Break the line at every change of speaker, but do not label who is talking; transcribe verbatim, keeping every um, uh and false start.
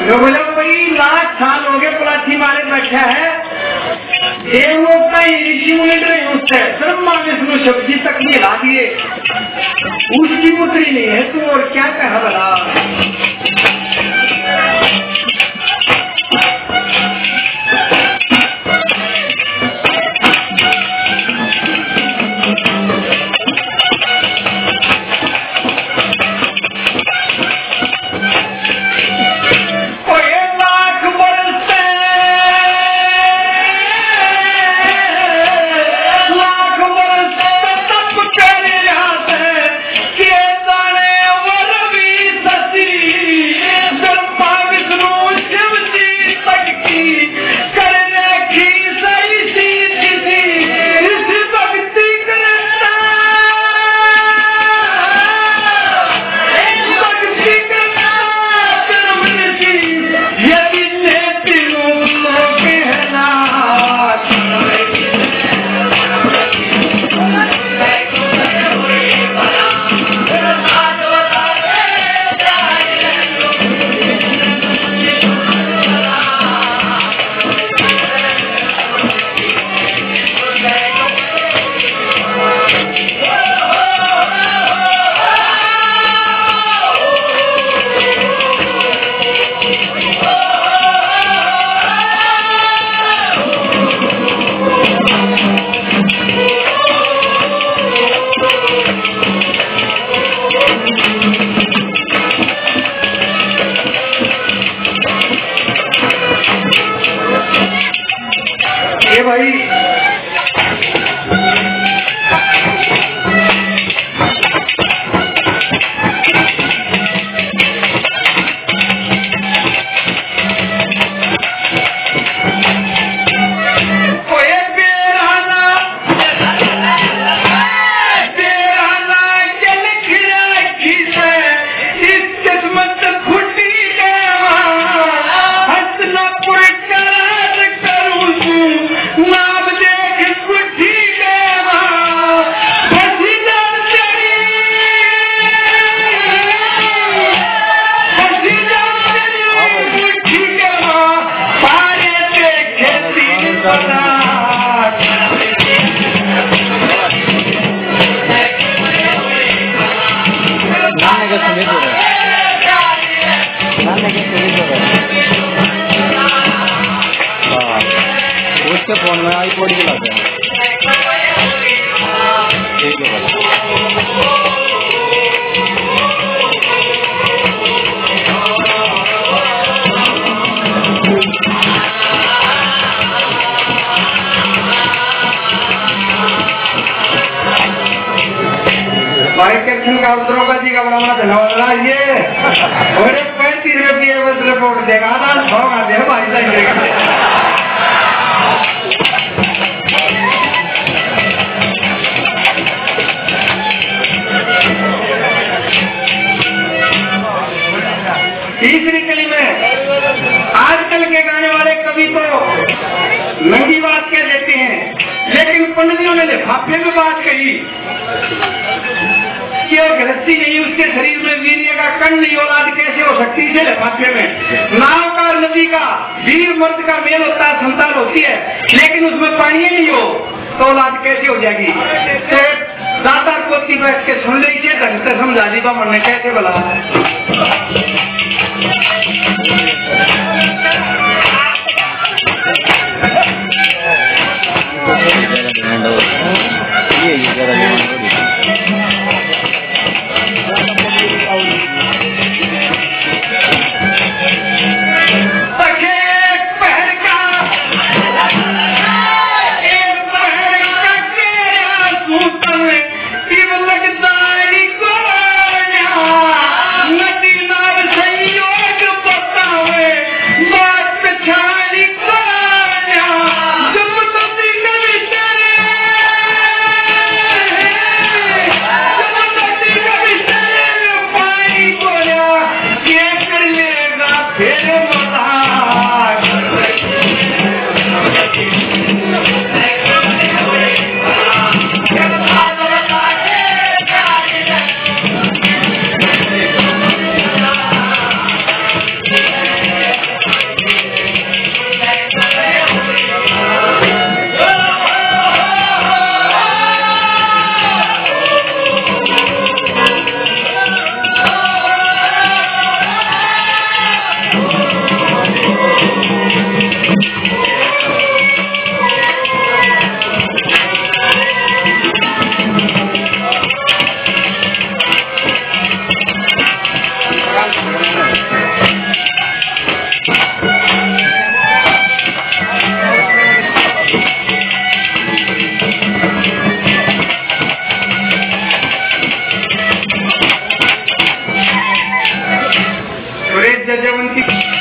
जो बोला भाई लाख साल हो गए पलाठी मारे बैठा है देवों का ऋषि मुनि रहे उससे ब्रह्मा विष्णु शब्द तक नहीं ला दिए उसकी पुत्री नहीं है तू और क्या कहा भला।
फोन में आई पॉडी चलाते हैं ठीक है
भाई कृष्ण का उत्तरों का जी का बड़ा बड़ा धन्यवाद ये और एक पैंतीस रुपये बस रिपोर्ट देगा आधा होगा दे भाई तीसरी कली में आजकल के गाने वाले कवि तो नंगी बात कह देते हैं लेकिन पंडितों ने लिफाफे में बात कही कि और गृहस्थी नहीं उसके शरीर में वीर्य का कण नहीं औलाद कैसे हो सकती है लिफाफे में। नाव का नदी का वीर मर्द का मेल होता है संतान होती है लेकिन उसमें पानी नहीं हो तो औलाद कैसे हो जाएगी। तो दाता पोती बैठ के सुन लीजिए ढंग से समझा दी बा मन ने कैसे बोला नदी नार से की